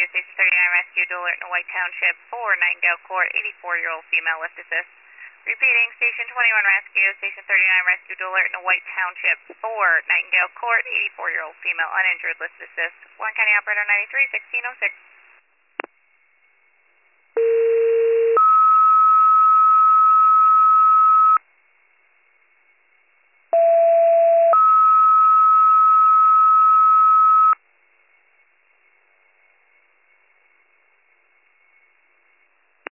Rescue, Station 39 Rescue, dual alert in White Township, 4 Nightingale Court, 84-year-old female, lift assist. Repeating, Station 21 Rescue, Station 39 Rescue, dual alert in White Township, 4 Nightingale Court, 84-year-old female, uninjured, lift assist. 1 County Operator 93, 1606.